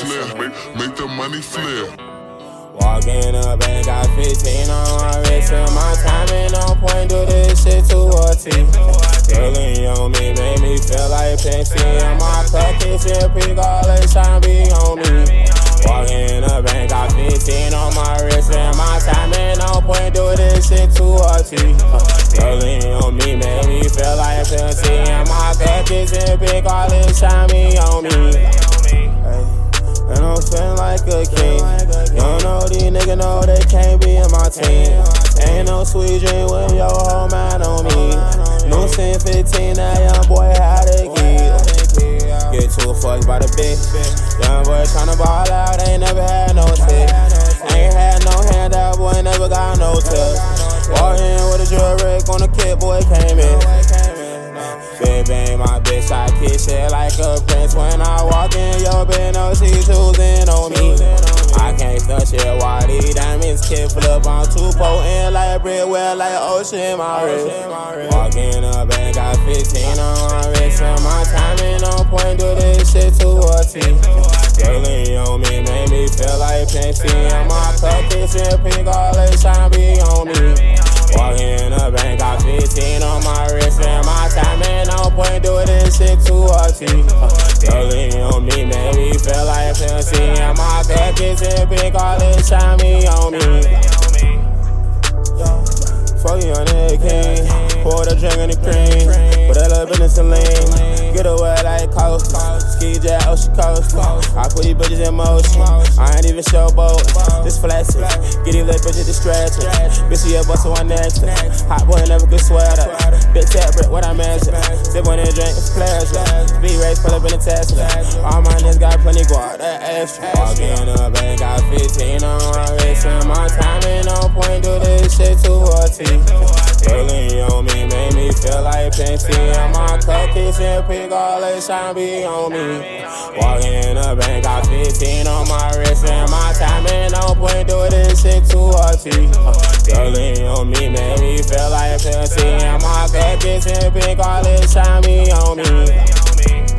flip, make the money flip. Walk in the bank, got 15 on my wrist, and my timing on point, do this shit to a T. Feeling on me, made me feel like Pepsi, and my pockets and pick all the shine be on me. Walk in the bank, got 15 on my wrist, and my timing on point, do this shit to a T. Feeling on me, made me feel like Pepsi, and my pockets and pick all the shine be on me. And I'm feeling like a king. You don't know these niggas know they can't be in my team. Ain't no sweet dream when your whole mind on me. New scene 15, that young boy had a key. Get too fucked by the bitch. Young boy tryna ball out, ain't never had no tip. Ain't had no hand, that boy never got no tip. Walk in with a drill rig on the kid, boy came in. Big bang, my bitch, I kiss shit like a prince. When I walk in your bed, no, she choosing on me. I can't touch it, why these diamonds kick flip. I'm too potent like bread, well like ocean, my wrist. Walk in the bank, got 15 on my wrist, and my timing on point, do this shit to a T. Feeling on me, made me feel like Pepsi, and my pockets and pink, all they shine be on me. Walk in the bank, got 15 on my wrist, and my timing on point, do this shit to a T. Feeling on me, made me feel like Pepsi, and my pockets and pink, all they shine me on me. Fuck you on the king, pour the drink in the cream, put that little business in lean, get away like coast, ski jet, ocean coast. I put these bitches in motion, I ain't even showboat, just flexing, get these little bitches distracted. Bitch, you bustin' one next, hot boy never could swear that. Bitch, that brick, what I measure, sip on that drink, it's pleasure. Speed race, pull up in the Tesla, all my niggas got plenty guard, that extra. Walk in the bank, got 15 on my wrist, and my timing on point, do this shit to a T. Feeling on me, made me feel like Pepsi, and my cupcakes and pick all that shine be on me. Walk in the bank, got 15 on my wrist, and my timing on point, do this shit to a T. Feeling on me, made me feel like Pepsi, and my cupcakes and pick all that shine be on me.